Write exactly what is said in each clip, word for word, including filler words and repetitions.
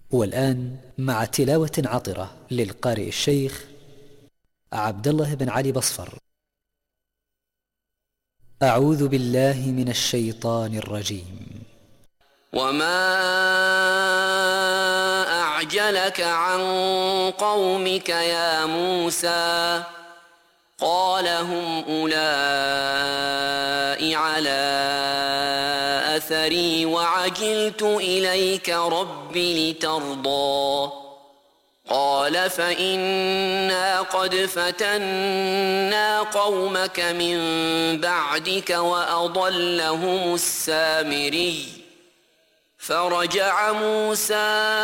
والآن مع تلاوة عطرة للقارئ الشيخ عبد الله بن علي بصفر. أعوذ بالله من الشيطان الرجيم. وما أعجلك عن قومك يا موسى قال هم أولئك على أثري وعجلت إليك رب لترضى قال فإنا قد فتنا قومك من بعدك وأضلهم السامري فرجع موسى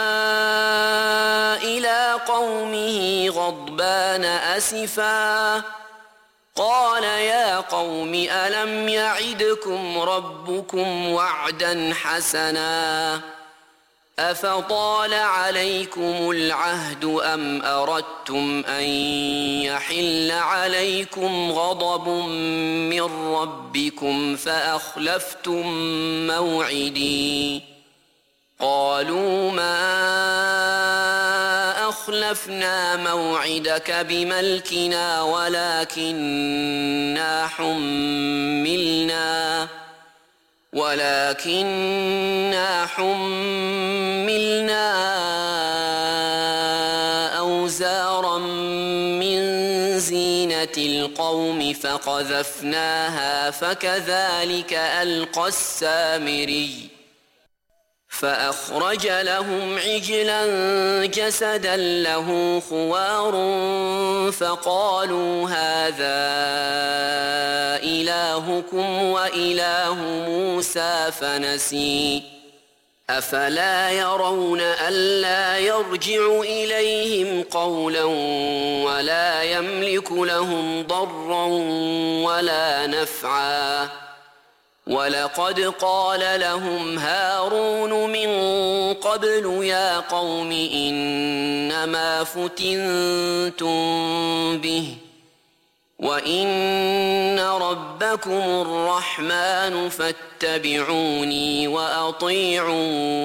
إلى قومه غضبان أسفا قال يا قوم ألم يعدكم ربكم وعدا حسنا أفطال عليكم العهد أم أردتم أن يحل عليكم غضب من ربكم فأخلفتم موعدي قالوا ما أخلفنا موعدك بملكنا ولكننا حملنا ولكننا حملنا أوزارا من زينة القوم فقذفناها فكذلك ألقى السامري فأخرج لهم عجلا جسدا له خوار فقالوا هذا إلهكم وإله موسى فنسي أفلا يرون ألا يرجع إليهم قولا ولا يملك لهم ضرا ولا نفعا ولقد قال لهم هارون من قبل يا قوم إنما فتنتم به وإن ربكم الرحمن فاتبعوني وأطيعوا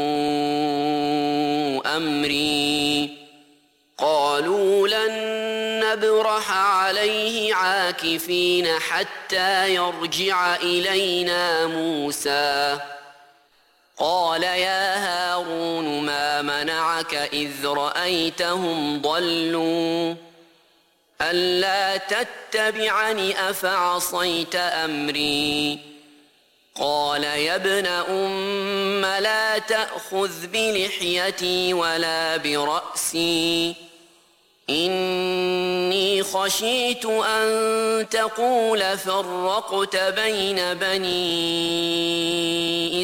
أمري قالوا لن نبرح عليه عاكفين حتى يرجع إلينا موسى قال يا هارون ما منعك إذ رأيتهم ضلوا ألا تتبعني أفعصيت أمري قال يا ابن أم لا تأخذ بلحيتي ولا برأسي إني خشيت أن تقول فرقت بين بني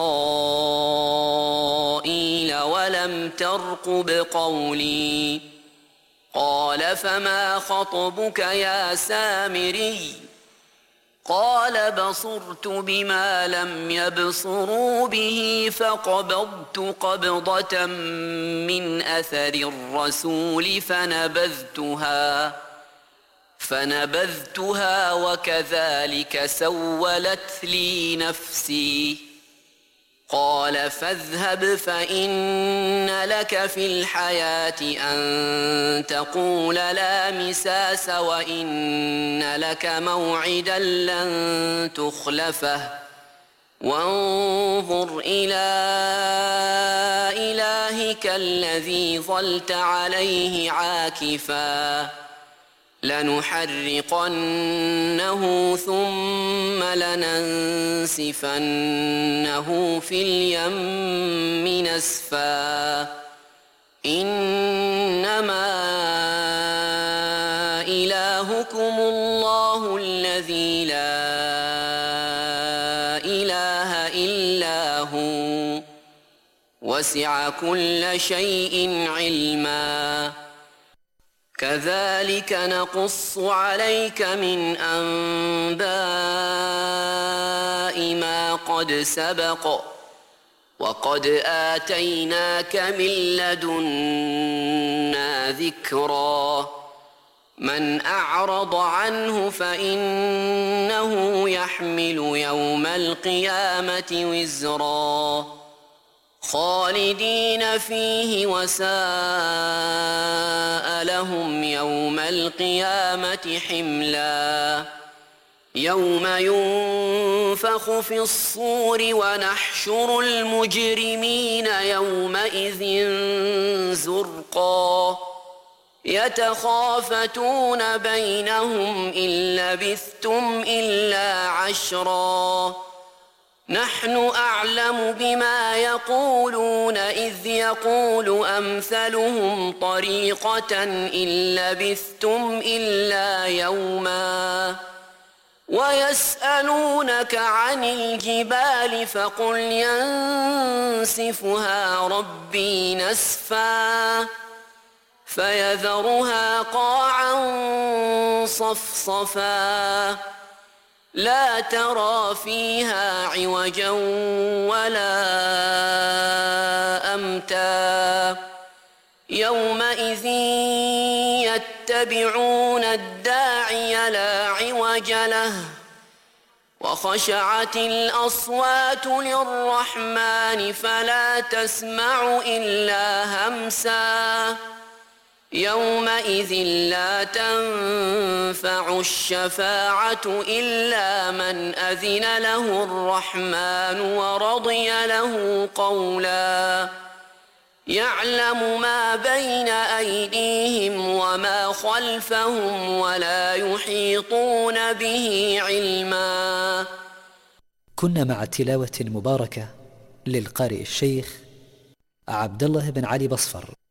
إسرائيل ولم ترقب قولي قال فما خطبك يا سامري قال بصرت بما لم يبصروا به فقبضت قبضة من أثر الرسول فنبذتها فنبذتها وكذلك سولت لي نفسي قال فاذهب فإن لك في الحياة أن تقول لا مساس وإن لك موعدا لن تخلفه وانظر إلى إلهك الذي ظلت عليه عاكفا لنحرقنه ثم لننسفنه في اليم نسفا إنما إلهكم الله الذي لا إله إلا هو وسع كل شيء علما كذلك نقص عليك من أنباء ما قد سبق وقد آتيناك من لدنا ذكرا من أعرض عنه فإنه يحمل يوم القيامة وزرا خالدين فيه وساء لهم يوم القيامة حملا يوم ينفخ في الصور ونحشر المجرمين يومئذ زرقا يتخافتون بينهم إن لبثتم إلا عشرا نحن أعلم بما يقولون إذ يقول أمثلهم طريقة إن لبثتم إلا يوما ويسألونك عن الجبال فقل ينسفها ربي نسفا فيذرها قاعا صفصفا لا ترى فيها عوجا ولا أمتا يومئذ يتبعون الداعي لا عوج له وخشعت الأصوات للرحمن فلا تسمع إلا همسا يومئذ لا تنفع الشفاعة إلا من أذن له الرحمن ورضي له قولا يعلم ما بين أيديهم وما خلفهم ولا يحيطون به علما. كنا مع تلاوة مباركة للقارئ الشيخ عبد الله بن علي بصفر.